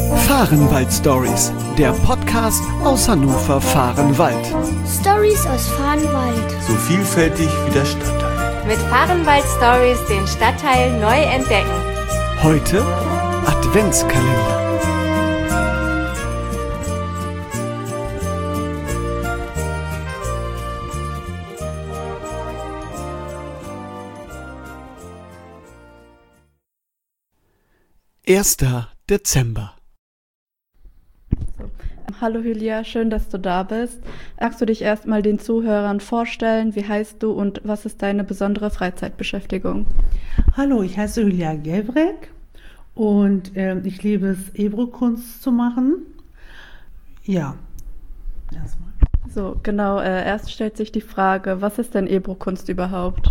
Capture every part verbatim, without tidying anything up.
Fahrenwald Stories, der Podcast aus Hannover Fahrenwald. Stories aus Fahrenwald. So vielfältig wie der Stadtteil. Mit Fahrenwald Stories den Stadtteil neu entdecken. Heute Adventskalender. erster Dezember. Hallo Julia, schön, dass du da bist. Magst du dich erstmal den Zuhörern vorstellen? Wie heißt du und was ist deine besondere Freizeitbeschäftigung? Hallo, ich heiße Julia Gevrek und äh, ich liebe es, Ebru-Kunst zu machen. Ja, erstmal. So, genau, äh, erst stellt sich die Frage, was ist denn Ebru-Kunst überhaupt?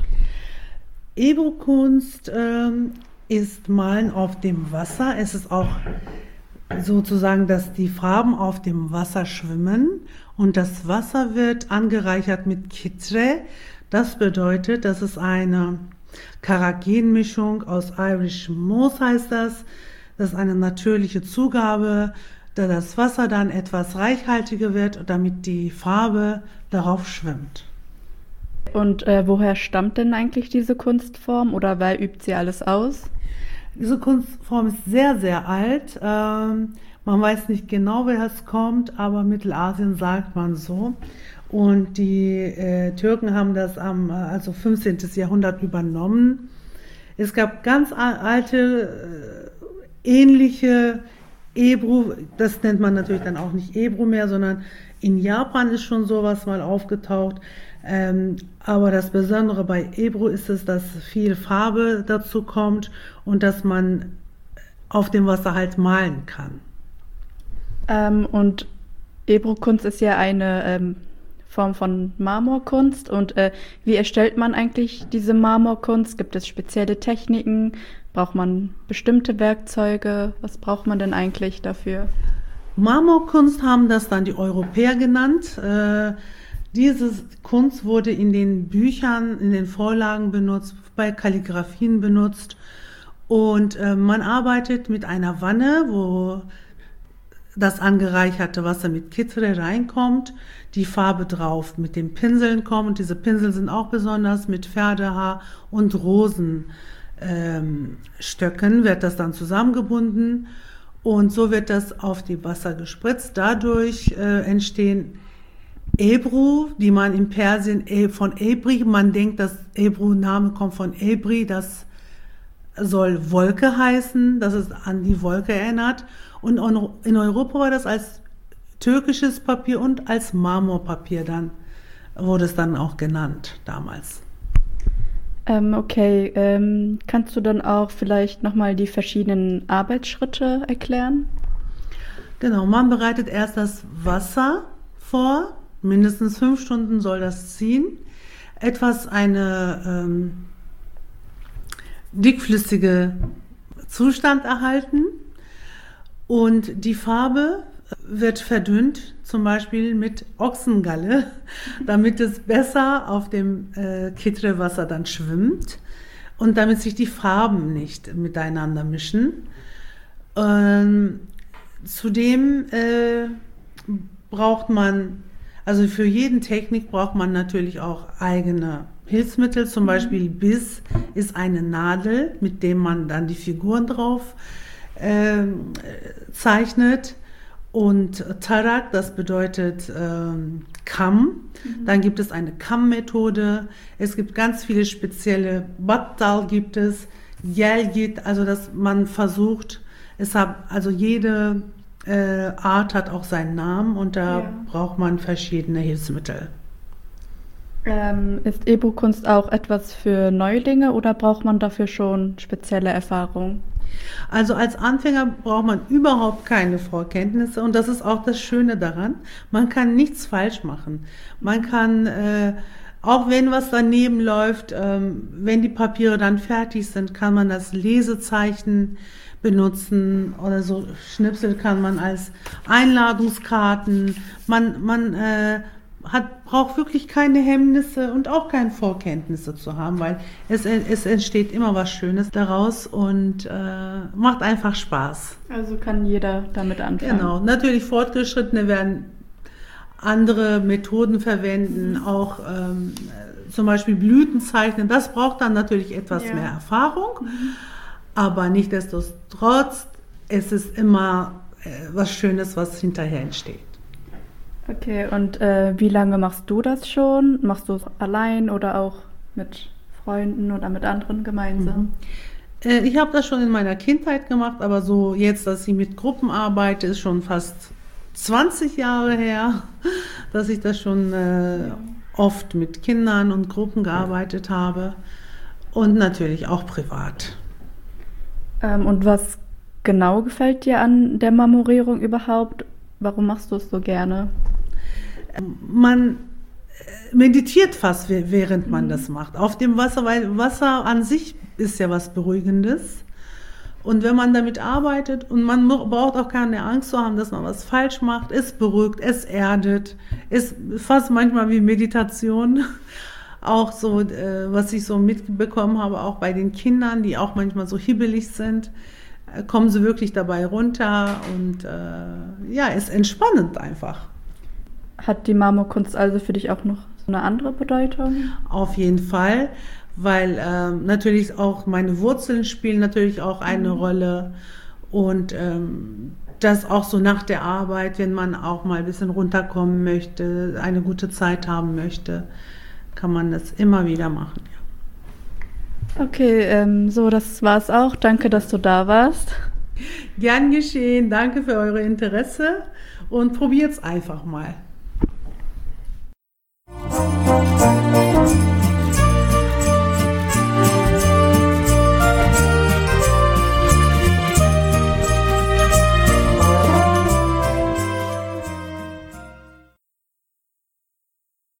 Ebru-Kunst ähm, ist Malen auf dem Wasser. Es ist auch sozusagen, dass die Farben auf dem Wasser schwimmen und das Wasser wird angereichert mit Kitre. Das bedeutet, das ist eine Karagenmischung aus Irish Moss, heißt das. Das ist eine natürliche Zugabe, da das Wasser dann etwas reichhaltiger wird, damit die Farbe darauf schwimmt. Und äh, woher stammt denn eigentlich diese Kunstform oder wer übt sie alles aus? Diese Kunstform ist sehr, sehr alt. Ähm, man weiß nicht genau, woher es kommt, aber Mittelasien sagt man so. Und die äh, Türken haben das am also fünfzehnten. Jahrhundert übernommen. Es gab ganz alte, äh, ähnliche Ebru, das nennt man natürlich dann auch nicht Ebru mehr, sondern in Japan ist schon sowas mal aufgetaucht. Ähm, aber das Besondere bei Ebru ist es, dass viel Farbe dazu kommt und dass man auf dem Wasser halt malen kann. Ähm, und Ebru-Kunst ist ja eine ähm, Form von Marmorkunst. Und äh, wie erstellt man eigentlich diese Marmorkunst? Gibt es spezielle Techniken? Braucht man bestimmte Werkzeuge? Was braucht man denn eigentlich dafür? Marmorkunst haben das dann die Europäer genannt. Äh, Diese Kunst wurde in den Büchern, in den Vorlagen benutzt, bei Kalligraphien benutzt und äh, man arbeitet mit einer Wanne, wo das angereicherte Wasser mit Kitre reinkommt, die Farbe drauf mit den Pinseln kommt und diese Pinsel sind auch besonders mit Pferdehaar und Rosenstöcken ähm, wird das dann zusammengebunden und so wird das auf die Wasser gespritzt. Dadurch äh, entstehen Ebru, die man in Persien von Ebri, man denkt, dass Ebru-Name kommt von Ebri, das soll Wolke heißen, dass es an die Wolke erinnert. Und in Europa war das als türkisches Papier und als Marmorpapier dann, wurde es dann auch genannt damals. Ähm, okay, ähm, kannst du dann auch vielleicht nochmal die verschiedenen Arbeitsschritte erklären? Genau, man bereitet erst das Wasser vor. Mindestens fünf Stunden soll das ziehen, etwas eine ähm, dickflüssige Zustand erhalten und die Farbe wird verdünnt, zum Beispiel mit Ochsengalle, damit es besser auf dem äh, Kitre-Wasser dann schwimmt und damit sich die Farben nicht miteinander mischen. Ähm, zudem äh, braucht man Also für jeden Technik braucht man natürlich auch eigene Hilfsmittel. Zum Beispiel Biss ist eine Nadel, mit dem man dann die Figuren drauf äh, zeichnet. Und Tarak, das bedeutet äh, Kamm. Mhm. Dann gibt es eine Kammmethode. Es gibt ganz viele spezielle Battal gibt es, Yelgit, also dass man versucht, es hat also jede Äh, Art hat auch seinen Namen und da ja. braucht man verschiedene Hilfsmittel. Ähm, ist Ebru-Kunst auch etwas für Neulinge oder braucht man dafür schon spezielle Erfahrung? Also als Anfänger braucht man überhaupt keine Vorkenntnisse und das ist auch das Schöne daran. Man kann nichts falsch machen. Man kann, äh, auch wenn was daneben läuft, ähm, wenn die Papiere dann fertig sind, kann man das Lesezeichen benutzen oder so Schnipsel kann man als Einladungskarten, man, man äh, hat, braucht wirklich keine Hemmnisse und auch keine Vorkenntnisse zu haben, weil es, es entsteht immer was Schönes daraus und äh, macht einfach Spaß. Also kann jeder damit anfangen. Genau, natürlich Fortgeschrittene werden andere Methoden verwenden, auch ähm, zum Beispiel Blüten zeichnen. Das braucht dann natürlich etwas Ja. mehr Erfahrung, mhm. aber nichtsdestotrotz, es ist immer äh, was Schönes, was hinterher entsteht. Okay, und äh, wie lange machst du das schon? Machst du es allein oder auch mit Freunden oder mit anderen gemeinsam? Mhm. Äh, ich habe das schon in meiner Kindheit gemacht, aber so jetzt, dass ich mit Gruppen arbeite, ist schon fast zwanzig Jahre her, dass ich das schon äh, ja. oft mit Kindern und Gruppen gearbeitet habe und natürlich auch privat. Ähm, und was genau gefällt dir an der Marmorierung überhaupt? Warum machst du es so gerne? Man meditiert fast, während man mhm. das macht. Auf dem Wasser, weil Wasser an sich ist ja was Beruhigendes. Und wenn man damit arbeitet und man braucht auch keine Angst zu haben, dass man was falsch macht, es beruhigt, es erdet, ist fast manchmal wie Meditation. Auch so, äh, was ich so mitbekommen habe, auch bei den Kindern, die auch manchmal so hibbelig sind, äh, kommen sie wirklich dabei runter und äh, ja, ist entspannend einfach. Hat die Marmorkunst also für dich auch noch so eine andere Bedeutung? Auf jeden Fall, weil ähm, natürlich auch meine Wurzeln spielen natürlich auch eine mhm. Rolle und ähm, das auch so nach der Arbeit, wenn man auch mal ein bisschen runterkommen möchte, eine gute Zeit haben möchte, kann man das immer wieder machen. Ja. Okay, ähm, so, das war's auch. Danke, dass du da warst. Gern geschehen. Danke für eure Interesse und probiert's einfach mal.